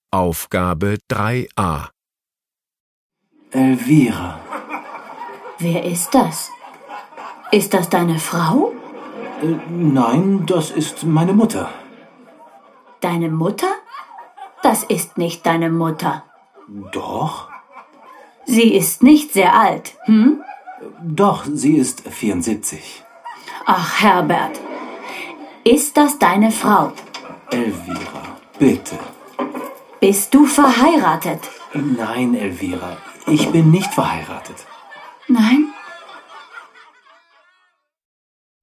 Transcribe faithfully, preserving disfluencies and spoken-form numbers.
Aufgabe drei a. Elvira. Wer ist das? Ist das deine Frau? Äh, nein, das ist meine Mutter. Deine Mutter? Das ist nicht deine Mutter. Doch? Sie ist nicht sehr alt, hm? Doch, sie ist vierundsiebzig. Ach, Herbert. Ist das deine Frau? Elvira, bitte. Bist du verheiratet? Nein, Elvira, ich bin nicht verheiratet. Nein?